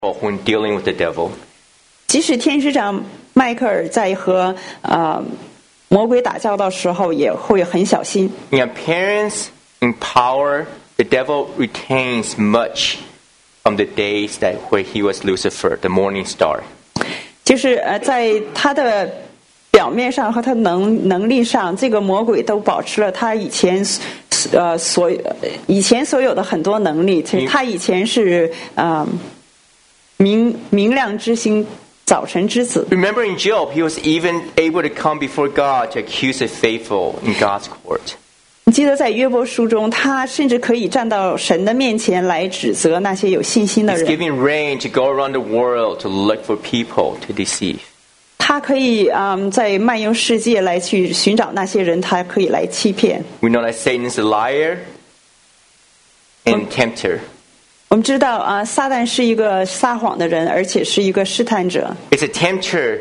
when dealing with the devil. 即使天使长迈克尔在和魔鬼打交道的时候，也会很小心。 In appearance, in power, the devil retains much from the days that where he was Lucifer, the morning star. 就是在他的表面上和他能力上，这个魔鬼都保持了他以前所有的很多能力。其实他以前是明亮之星，早晨之子。 Remember in Job, he was even able to come before God to accuse the faithful in God's court. 你记得在约伯书中，他甚至可以站到神的面前来指责那些有信心的 He's 人。 giving reign to go around the world to look for people to deceive. 他可以在漫游世界来去寻找那些人，他可以来欺骗。 We know that Satan is a liar and tempter. 我们知道撒旦是一个撒谎的人，而且是一个试探者。 It's a tempter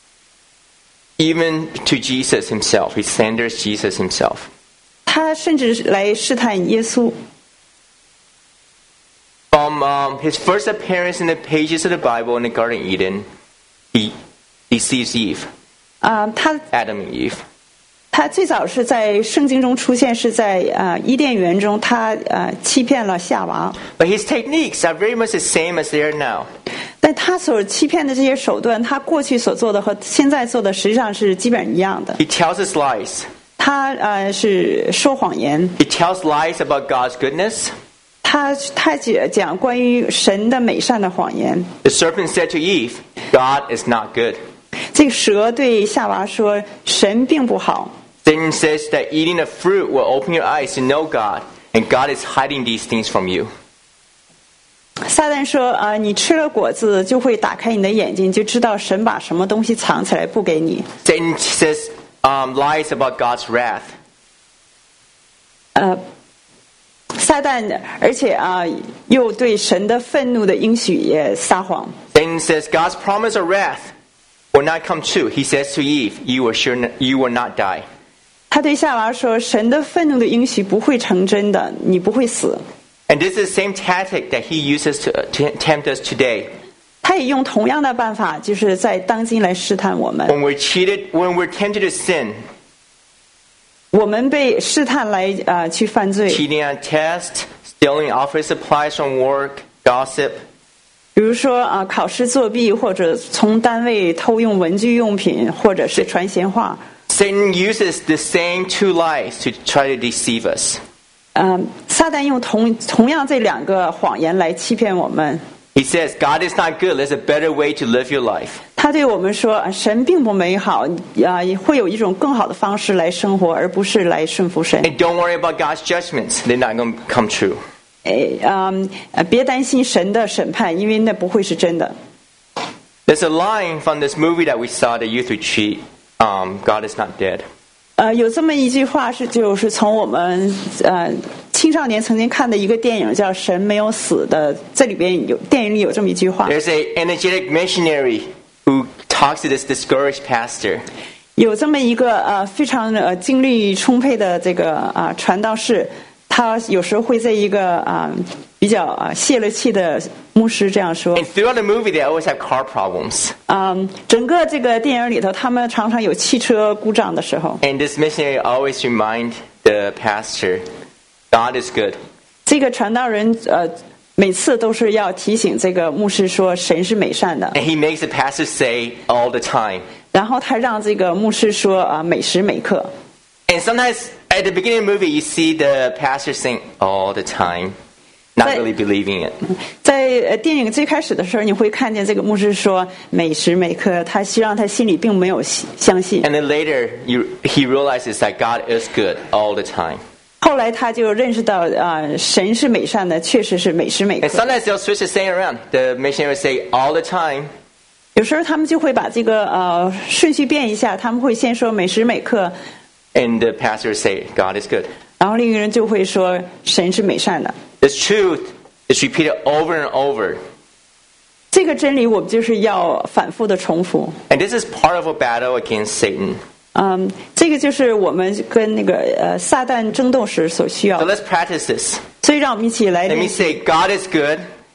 even to Jesus himself. He slanders Jesus himself. 他甚至来试探耶稣。 From his first appearance in the pages of the Bible in the Garden of Eden, he deceives Eve, 他 Adam and Eve. 他最早是在圣经中出现，是在伊甸园中，他欺骗了夏娃。 But his techniques are very much the same as they are now. 但他所欺骗的这些手段，他过去所做的和现在做的实际上是基本上一样的。 He tells us lies. 他是说谎言， He tells lies about God's goodness. 他讲关于神的美善的谎言。 The serpent said to Eve, God is not good. 这个蛇对夏娃说：“神并不好。” Satan says that eating the fruit will open your eyes to know God, and God is hiding these things from you. 撒旦说：“你吃了果子就会打开你的眼睛，就知道神把什么东西藏起来不给你。” Satan says lies about God's wrath. 撒旦而且又对神的愤怒的应许也撒谎。 Satan says God's promise of wrath will not come true. He says to Eve, you will not die. 他对夏娃说：“神的愤怒的应许不会成真的，你不会死。” And this is the same tactic that he uses to tempt us today. 他也用同样的办法，就是在当今来试探我们。 When we're cheated, when we're tempted to sin, 我们被试探来去犯罪， cheating on tests, stealing office supplies from work, gossip, 比如说考试作弊，或者从单位偷用文具用品，或者是传闲话。 Satan uses the same two lies to try to deceive us. 撒旦用同样这两个谎言来欺骗我们。 He says, God is not good. There's a better way to live your life. 他对我们说：“神并不美好，会有一种更好的方式来生活，而不是来顺服神。” And don't worry about God's judgments. They're not going to come true. 别担心神的审判，因为那不会是真的。 There's a line from this movie that we saw at the youth retreat. God is not dead. 有这么一句话就是从我们青少年曾经看的一个电影叫《神没有死》的，这里边电影里有这么一句话。 There's an energetic missionary who talks to this discouraged pastor. 有这么一个非常精力充沛的这个传道士，他有时候会在一个比较泄了气的牧师这样说。 And throughout the movie, they always have car problems. 整个这个电影里头，他们常常有汽车故障的时候。 And this missionary always remind the pastor, God is good. 这个传道人每次都是要提醒这个牧师说神是美善的。 And he makes the pastor say all the time. 然后他让这个牧师说每时每刻。 And sometimes at the beginning of the movie, you see the pastor saying all the time, not really believing it. 在电影最开始的时候，你会看见这个牧师说每时每刻，他希望他心里并没有相信。 And then later, he realizes that God is good all the time. 后来他就认识到神是美善的，确实是每时每 And 刻。 sometimes they'll switch the saying around. The missionary will say all the time. 有时候他们就会把这个顺序变一下，他们会先说每时每刻， And the pastor will say, God is good. 然后另一个人就会说神是美善的。 This truth is repeated over and over. 这个真理我们就是要反复的重复。 And this is part of a battle against Satan. 这个就是我们跟那个撒旦争斗时所需要 So 的。 let's practice this. 所以让我们一起来 Let me 练习。 say, God is good.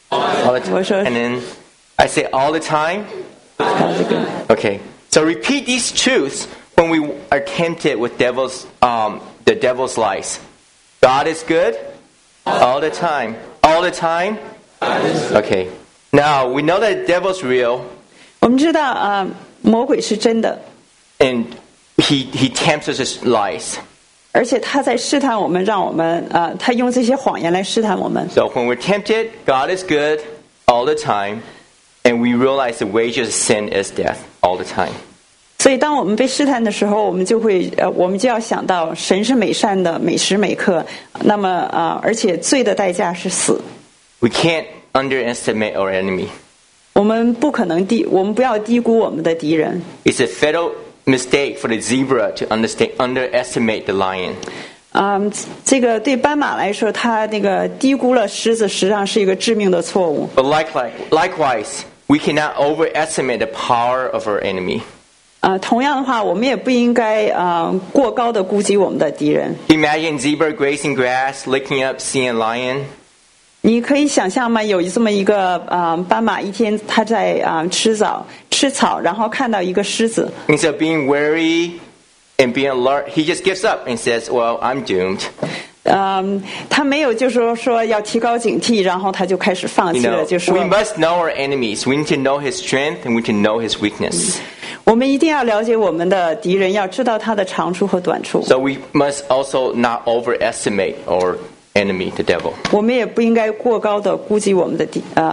All the 我说 And then I say all the time. 这个 Okay. So repeat these truths when we are tempted with the devil's lies. God is good all the time. All the time. Okay. Now we know that the devil's real, 我们知道魔鬼是真的， and he tempts us with lies. 而且他在试探我们，让我们他用这些谎言来试探我们。 So when we're tempted, God is good all the time, and we realize the wages of sin is death all the time. 所以当我们被试探的时候，我们就要想到神是美善的，每时每刻。那么而且罪的代价是死。 We can't underestimate our enemy. 我们不要低估我们的敌人。 It's a fatal mistake for the zebra to underestimate the lion. 这个对斑马来说，它那个低估了狮子，实际上是一个致命的错误。 But likewise, we cannot overestimate the power of our enemy. 同样的话，我们也不应该过高的估计我们的敌人。 Imagine zebra grazing grass, looking up, seeing a lion. 你可以想象吗？有这么一个斑马，一天它在吃草，然后看到一个狮子。 Instead of being wary and being alert, he just gives up and says, "Well, I'm doomed." 他没有就是说要提高警惕，然后他就开始放 You 弃了， know, 就说 we must know our enemies. We need to know his strength and we need to know his weakness. 我们一定要了解我们的敌人，要知道他的长处和短处。 So we must also not overestimate our enemy, the devil. 我们也不应该过高的估计我们的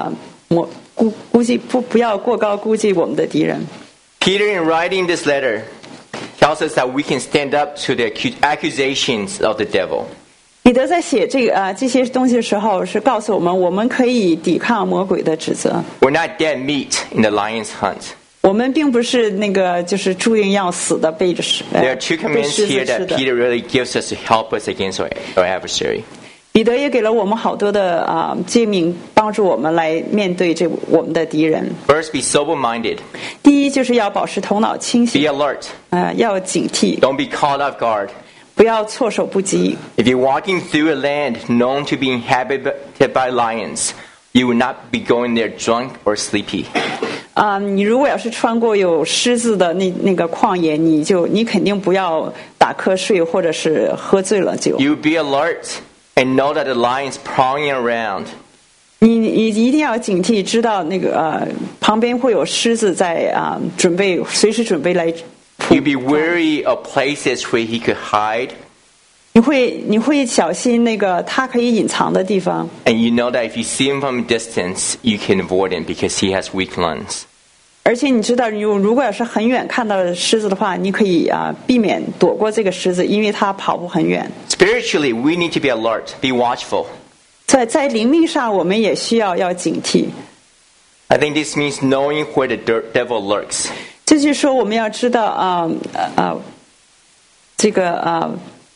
不要过高估计我们的敌人。 Peter, in writing this letter, tells us that we can stand up to the accusations of the devil. 彼得在写这些东西的时候，是告诉我们，我们可以抵抗魔鬼的指责。 We're not dead meat in the lion's hunt. 我们并不是那个就是注定要死的，被 There are two 被 commands 狮 here 子吃 that 的。 Peter really gives us to help us against our adversary. 彼得也给了我们好多的诫命，帮助我们来面对我们的敌人。 First, be sober-minded. 第一，就是要保持头脑清 Be 醒， alert. 要警惕， Don't be caught off guard. 不要措手不及。 If you're walking through a land known to be inhabited by lions, you will not be going there drunk or sleepy. 你如果要是穿过有狮子的那个旷野，你肯定不要打瞌睡或者是喝醉了酒。 You be alert and know that the lion's prowling around. 你一定要警惕，知道那个旁边会有狮子在随时准备来。 You be wary of places where he could hide. 你会小心那个它可以隐藏的地方。 And you know that if you see him from a distance, you can avoid him because he has weak lungs. 而且你知道，你如果要是很远看到狮子的话，你可以避免躲过这个狮子，因为它跑步很远。 Spiritually, we need to be alert, be watchful. 在灵命上，我们也需要警惕。 I think this means knowing where the devil lurks. 这就是说，我们要知道这个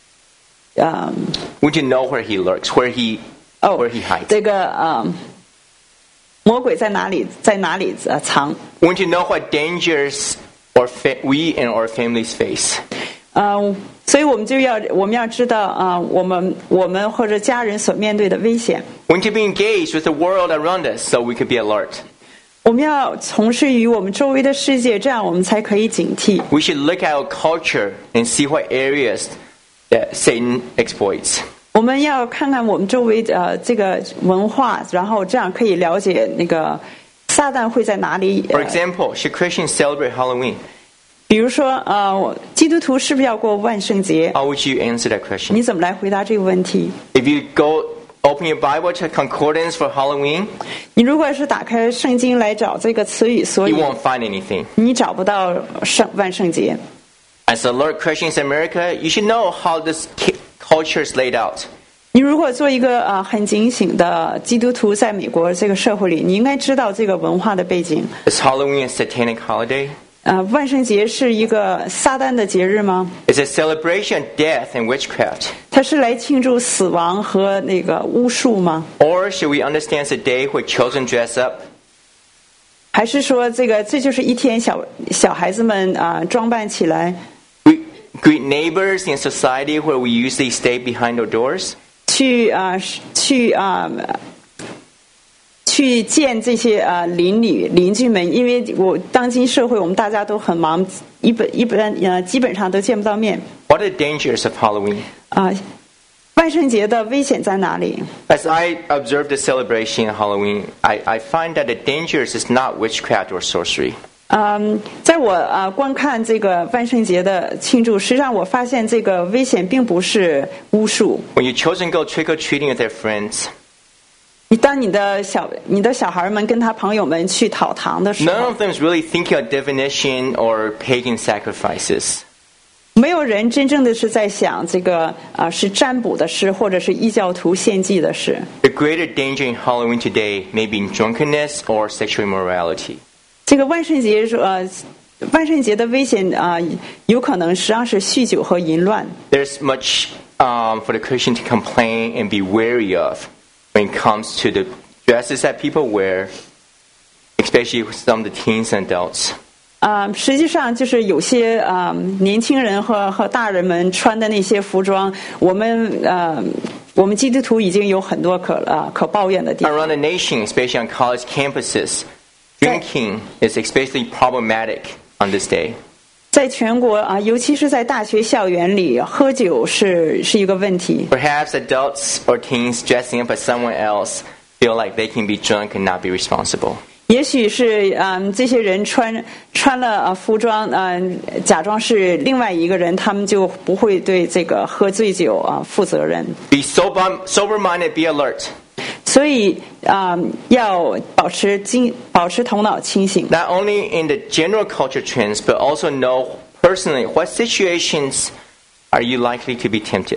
We need to know where he lurks, where he hides. 这个魔鬼在哪里藏？ We need to know what dangers we and our families face. 所以我们要知道我们或者家人所面对的危险。 We need to be engaged with the world around us so we can be alert. 我们要从事于我们周围的世界，这样我们才可以警惕。 We should look at our culture and see what areas that Satan exploits. 我们要看看我们周围这个文化，然后这样可以了解那个撒旦会在哪里。 For example, should Christians celebrate Halloween? 比如说基督徒是不是要过万圣节？ How would you answer that question? 你怎么来回答这个问题？ If you open your Bible to concordance for Halloween, 你如果是打开圣经来找这个词语，所 you 以 won't find anything. 你找不到万圣节。 As alert Christians in America, you should know how this culture is laid out. 你如果做一个很警醒的基督徒，在美国这个社会里，你应该知道这个文化的背景。 Is Halloween a satanic holiday? 万圣节是一个撒旦的节日吗？ It's a celebration of death and witchcraft. 它是来庆祝死亡和那个巫术吗？ Or should we understand it's a day where children dress up? 还是说这就是一天小孩子们装扮起来 We greet neighbors in society where we usually 去见这些邻居们，因为当今社会我们大家都很忙，基本上都见不到面。 What are the dangers of Halloween? 万圣节的危险在哪里？ As I observe the celebration of Halloween, I find that the dangers is not witchcraft or sorcery. 在我观看这个万圣节的庆祝，实际上我发现这个危险并不是巫术。 When your children go trick or treating with their friends, 当你的小孩们跟他朋友们去讨糖的时 none 候， of them is really thinking of divination or pagan sacrifices. 没有人真正的是在想这个是占卜的事，或者是异教徒献祭的事。 The greater danger in Halloween today may be in drunkenness or sexual immorality. 这个万圣节的危险有可能实际上是酗酒和淫乱。 There's much for the Christian to complain and be wary of when it comes to the dresses that people wear, especially some of the teens and adults. 实际上就是有些年轻人和大人们穿的那些服装，我们基督徒已经有很多可抱怨的地方。 Around the nation, especially on college campuses, drinking is especially problematic on this day. 在全国尤其是在大学校园里，喝酒是一个问题。 Perhaps adults or teens dressing up as someone else feel like they can be drunk and not be responsible. 也许是这些人穿了服装假装是另外一个人，他们就不会对这个喝醉酒负责任。 Be sober-minded, be alert. 所以要保持头脑清醒。 Not only in the general culture trends, but also know personally what situations are you likely to be tempted.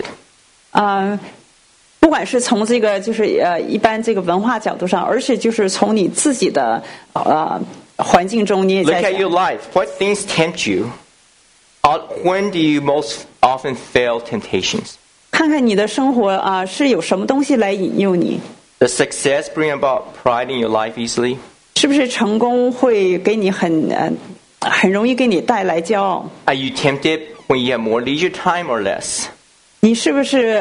不管是从这个就是一般这个文化角度上，而且就是从你自己的环境中，你也 Look 在 at 想 your life. What things tempt you? When do you most often fail temptations? 看看你的生活是有什么东西来引诱你？ Does success bring about pride in your life easily? 是不是成功会给你很容易给你带来骄傲？ Are you tempted when you have more leisure time or less? 你是不是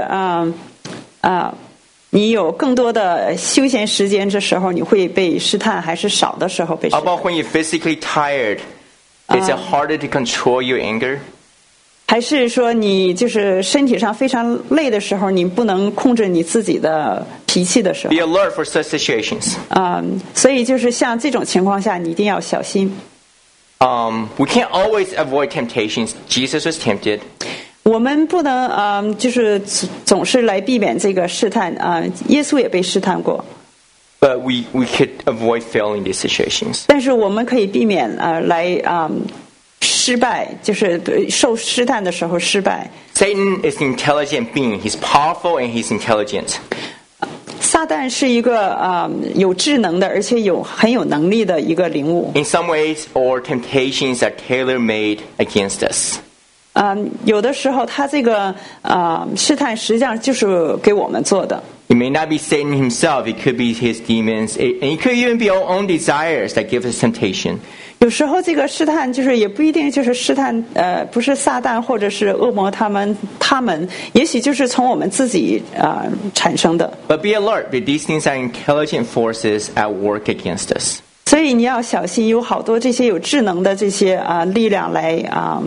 你有更多的休闲时间，这时候你会被试探，还是少的时候被试 How 探？ about when you're physically tired? Is it harder to control your anger? 还是说你就是身体上非常累的时候，你不能控制你自己的脾气的时候 Be alert for such situations. 所以就是像这种情况下，你一定要小心。 We can't always avoid temptations. Jesus was tempted. 我们不能就是总是来避免这个试探耶稣也被试探过， But we could avoid failing these situations. 但是我们可以避免来失败，就是受试探的时候失败。 Satan is an intelligent being. He's powerful and he's intelligent. 撒旦是一个有智能的，而且很有能力的一个灵物。 In some ways, our temptations are tailor-made against us. 有的时候他这个试探实际上就是给我们做的。 It may not be Satan himself. It could be his demons. And it could even be our own desires that give us temptation. 有时候这个试探就是也不一定就是试探不是撒旦或者是恶魔他们也许就是从我们自己产生的。 But be alert. These things are intelligent forces at work against us. 所以你要小心，有好多这些有智能的这些力量来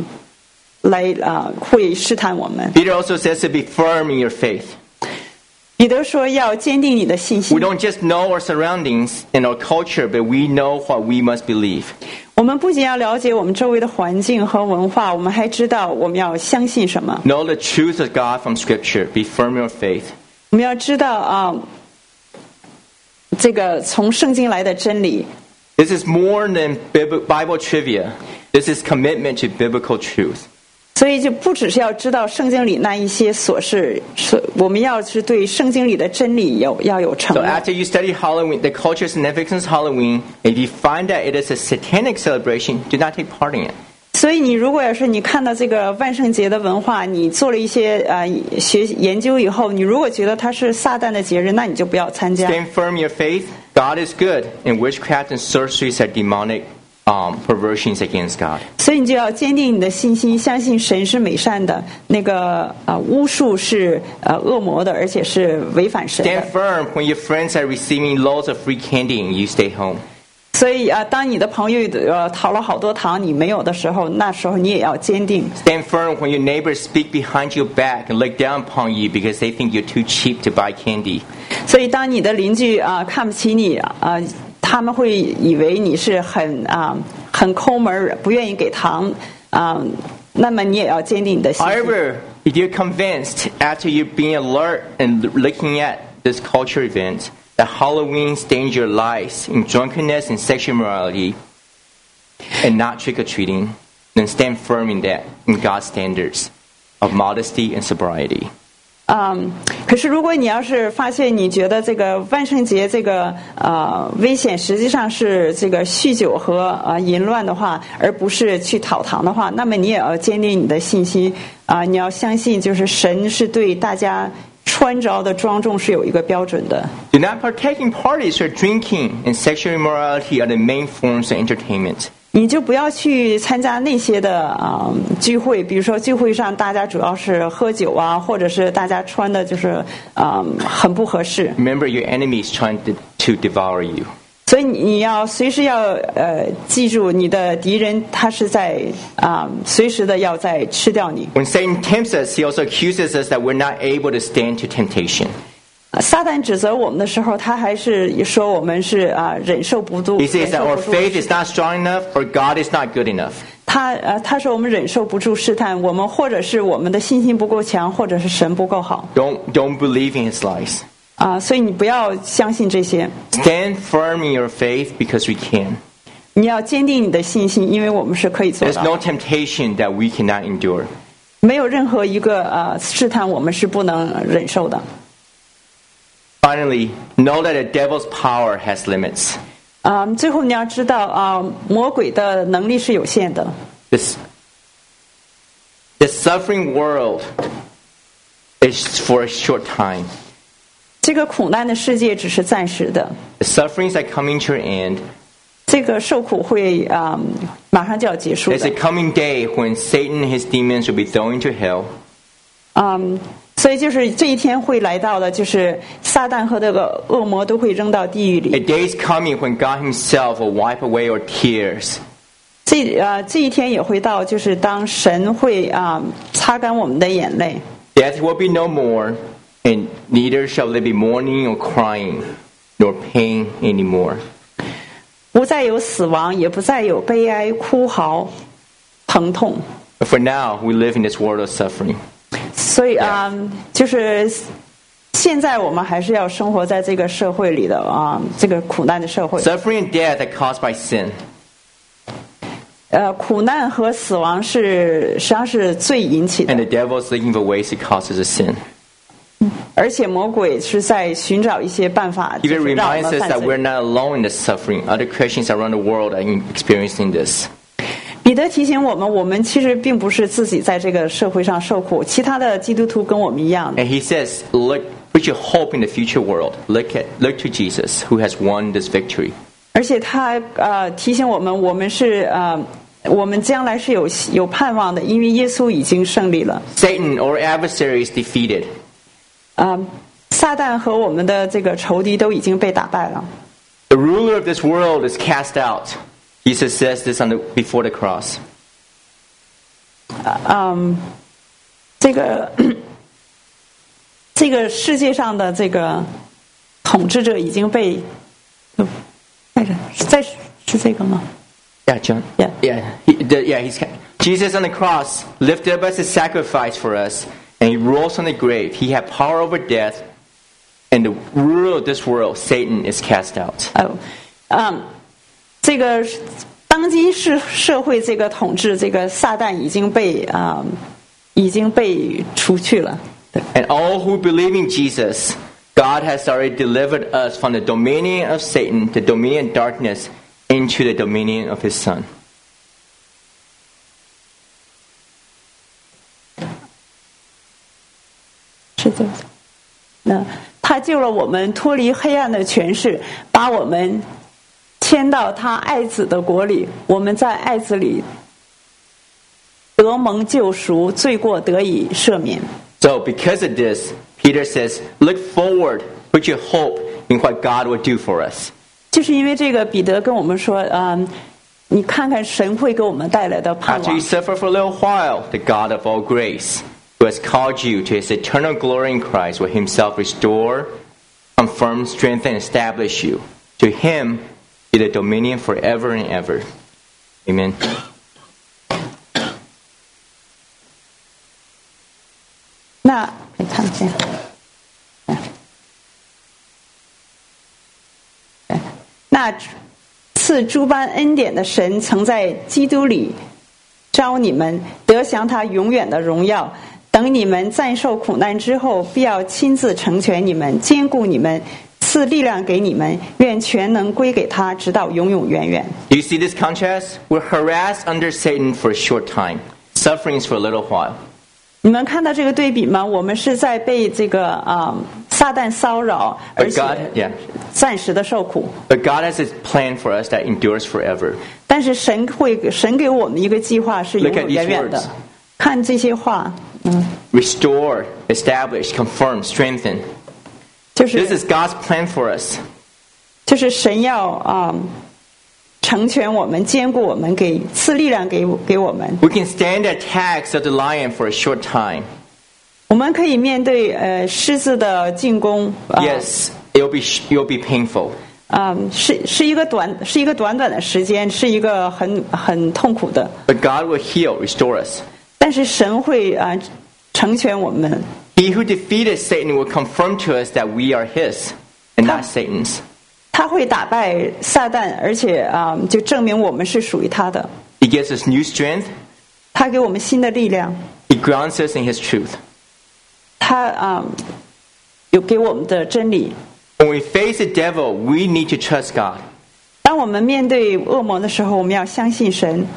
会试探我们。 Peter also says to be firm in your faith. 彼得说要坚定你的信心 We。don't just know our surroundings and our culture, but we know what we must believe. 我们不仅要了解我们周围的环境和文化，我们还知道我们要相信什么。 Know the truth of God from Scripture. Be firm in your faith. 我们要知道这个从圣经来的真理。 This is more than Bible trivia. This is commitment to biblical truth. 所以就不只是要知道圣经里那一些琐事，我们要是对圣经里的真理要有承 So 诺。 after you study Halloween, the cultural significance of Halloween, if you find that it is a satanic celebration, do not take part in it. 所以你如果要是你看到这个万圣节的文化，你做了一些研究以后，你如果觉得它是撒旦的节日，那你就不要参加。 Stand firm in your faith. God is good, and witchcraft and sorceries are demonic perversions against God. 所以你就要坚定你的信心，相信神是美善的，那个巫术是恶魔的，而且是违反神的。 Stand firm when your friends are receiving loads of free candy and you stay home. 所以当你的朋友讨了好多糖你没有的时候，那时候你也要坚定。 Stand firm when your neighbors speak behind your back and look down upon you because they think you're too cheap to buy candy. 所以当你的邻居看不起你他们会以为你是很抠门，不愿意给糖那么你也要坚定你的信心。 However, if you're convinced after you're being alert and looking at this culture event that Halloween stains your lives in drunkenness and sexual immorality and not trick-or-treating, then stand firm in that, in God's standards of modesty and sobriety. 可是如果你要是发现你觉得这个万圣节这个危险实际上是这个酗酒和淫乱的话，而不是去讨糖的话，那么你也要坚定你的信心你要相信就是神是对大家穿着的庄重是有一个标准的。 Do not partake in parties where drinking and sexual immorality are the main forms of entertainment. 你就不要去参加那些的聚会，比如说聚会上大家主要是喝酒或者是大家穿的就是很不合适。 Remember, your enemy is trying to devour you. 所以你要随时要记住你的敌人他是在随时的要在吃掉你。 When Satan tempts us, he also accuses us that we're not able to stand to temptation. 撒旦指责我们的时候，他还是说我们是忍受不住。 He says that our faith is not strong enough or God is not good enough. 他说我们忍受不住试探，我们或者是我们的信心不够强，或者是神不够好。 Don't believe in his lies. 所以你不要相信这些。 Stand firm in your faith because we can. 你要坚定你的信心，因为我们是可以做 There's 到。 no temptation that we cannot endure. 没有任何一个试探我们是不能忍受的。 Finally, know that the devil's power has limits. 最后你要知道魔鬼的能力是有限的。 The suffering world is for a short time. 这个苦难的世界只是暂时的， The sufferings are coming to an end. 这个受苦会马上就要结束 There's 的 a。coming day when Satan and his demons will be thrown into hell. 所以就是这一天会来到的，就是撒旦和这个恶魔都会扔到地狱 A 里。 day is coming when God himself will wipe away our tears. 这一天也会到，就是当神会擦干我们的眼泪。 Death will be no more, and neither shall there be mourning or crying, nor pain anymore. 不再有死亡，也不再有悲哀、哭嚎、疼痛。 But for now, we live in this world of suffering. 所以就是现在我们还是要生活在这个社会里的这个苦难的社会。 Suffering and death are caused by sin. 苦难和死亡实际上是罪引起 And 的， the devil is looking for ways to cause us to sin. 而且魔鬼是在寻找一些办法，就 Even 是让我 reminds 们 us 犯 that 罪 we're。not alone in this suffering. Other Christians around the world are experiencing this. 彼得提醒我们，我们其实并不是自己在这个社会上受苦，其他的基督徒跟我们一样。 And he says, look, put your hope in the future world. Look to Jesus, who has won this victory. 而且他提醒我们，我们将来是有盼望的，因为耶稣已经胜利了。 Satan, our adversary, is defeated. 撒旦和我们的这个仇敌都已经被打败了。 The ruler of this world is cast out. Jesus says this before the cross. 这个世界上的这个统治者已经被是这个吗？ Yeah, John. Yeah. Jesus on the cross lifted up as a sacrifice for us, and he rose from the grave. He had power over death, and the ruler of this world, Satan, is cast out. 这个当今社会这个统治，这个撒旦已经被除去了。 And all who believe in Jesus, God has already delivered us from the dominion of Satan, the dominion of darkness, into the dominion of his Son. 是这样。那他救了我们脱离黑暗的权势，把我们迁到他爱子的国里，我们在爱子里得蒙救赎，罪过得以赦免。 So because of this, Peter says, look forward, put your hope in what God will do for us. 就是因为这个，彼得跟我们说，你看看神会给我们带来的盼 After 望 you。suffer for a little while, the God of all grace, who has called you to his eternal glory in Christ, will himself restore, confirm, strengthen, and establish you. To him be the dominion forever and ever. Amen. 那你看见，那赐诸般恩典的神，曾在基督里召你们，得享他永远的荣耀。等你们暂受苦难之后，必要亲自成全你们，坚固你们，赐力量给你们。愿全能归给他，直到永永远远。 Do you see this contrast? We're harassed under Satan for a short time, sufferings for a little while. 你们看到这个对比吗？我们是在被这个撒旦骚扰，而且 yeah. 暂时的受苦。 But God has his plan for us that endures forever. 但是神给我们一个计划是永 Look at 永 these 远远的 words.。 看这些话， Restore, establish, confirm, strengthen. 就 This 是 is God's plan for us. 就是神要成全我们，坚固我们，给赐力量给我们。 We can stand the attacks of the lion for a short time. 我们可以面对狮子的进攻。 Yes, it'll be painful. 是一个短的时间，是一个很痛苦的。 But God will heal, restore us. 但是神会成全我们。 He who defeated Satan will confirm to us that we are his and not Satan's. 他会打败撒旦，而且就证明我们是属于他的。 He gives us new strength. 他给我们新的力量， He grounds us in his truth. 他有给我们的真理。 When we face the devil, we need to trust God. 当我们面对恶魔的时候，我们要相信神，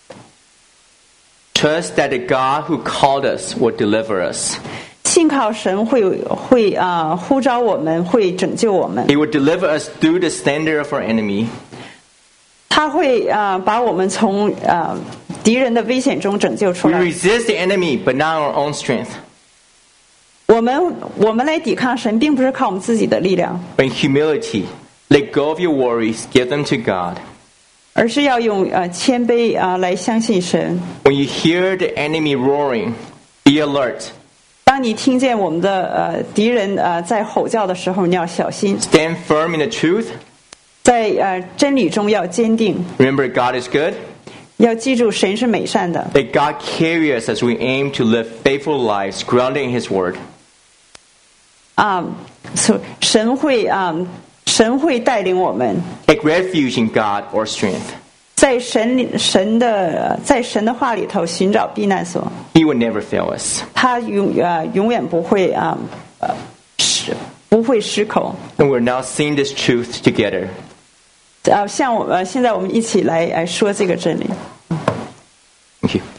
Trust that the God who called us will deliver us. 信靠神会呼召我们，会拯救我们。 He will deliver us through the slander of our enemy. 他会把我们从敌人的危险中拯救出 We 来。 resist the enemy, but not our own strength. 我们来抵抗神，并不是靠我们自己的力量， But in humility, let go of your worries, give them to God. 而是要用谦卑来相信神。 When you hear the enemy roaring, be alert. 当你听见我们的敌人在吼叫的时候，你要小心， Stand firm in the truth. 在真理中要坚定， Remember, God is good. 要记住神是美善的。 Let God carry us as we aim to live faithful lives grounded in His Word. 神会带领我们， Take refuge in God or strength. 在神的话里头寻找避难所。 He will never fail us. 他永远不会失口。 And we're now seeing this truth together. 现在我们一起来说这个真理。 Thank you.